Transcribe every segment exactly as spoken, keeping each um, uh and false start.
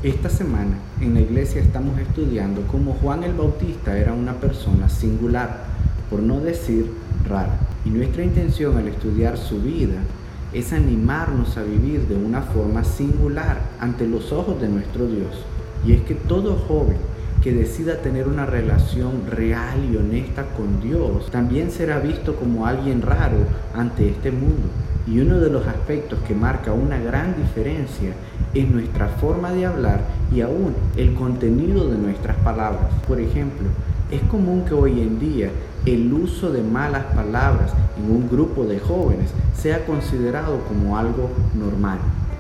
Esta semana en la iglesia estamos estudiando cómo Juan el Bautista era una persona singular, por no decir rara. Y nuestra intención al estudiar su vida es animarnos a vivir de una forma singular ante los ojos de nuestro Dios. Y es que todo joven que decida tener una relación real y honesta con Dios también será visto como alguien raro ante este mundo. Y uno de los aspectos que marca una gran diferencia es nuestra forma de hablar y aún el contenido de nuestras palabras. Por ejemplo, es común que hoy en día el uso de malas palabras en un grupo de jóvenes sea considerado como algo normal,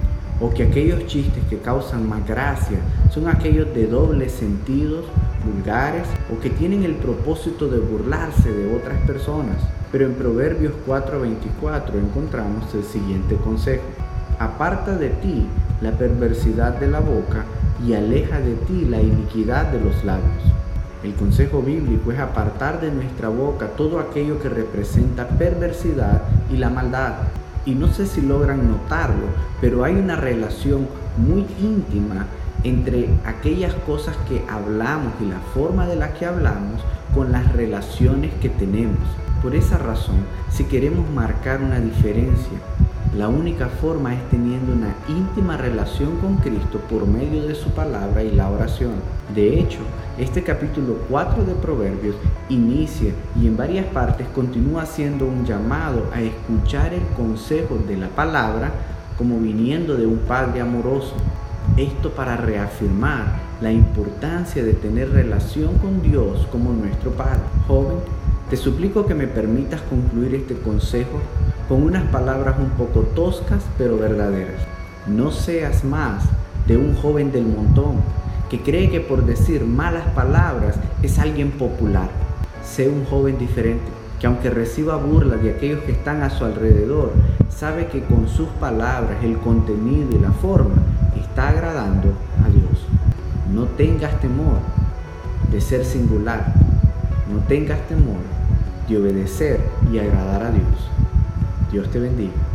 o que aquellos chistes que causan más gracia son aquellos de dobles sentidos, vulgares, o que tienen el propósito de burlarse de otras personas. Pero en Proverbios cuatro veinticuatro encontramos el siguiente consejo: aparta de ti la perversidad de la boca y aleja de ti la iniquidad de los labios. El consejo bíblico es apartar de nuestra boca todo aquello que representa perversidad y la maldad. Y no sé si logran notarlo, pero hay una relación muy íntima entre aquellas cosas que hablamos y la forma de la que hablamos con las relaciones que tenemos. Por esa razón, si queremos marcar una diferencia, la única forma es teniendo una íntima relación con Cristo por medio de su palabra y la oración. De hecho, este capítulo cuatro de Proverbios inicia y en varias partes continúa haciendo un llamado a escuchar el consejo de la palabra como viniendo de un Padre amoroso. Esto para reafirmar la importancia de tener relación con Dios como nuestro Padre. Joven, te suplico que me permitas concluir este consejo con unas palabras un poco toscas pero verdaderas. No seas más de un joven del montón que cree que por decir malas palabras es alguien popular. Sé un joven diferente, que aunque reciba burlas de aquellos que están a su alrededor, sabe que con sus palabras, el contenido y la forma está agradando a Dios. No tengas temor de ser singular. No tengas temor de obedecer y agradar a Dios. Dios te bendiga.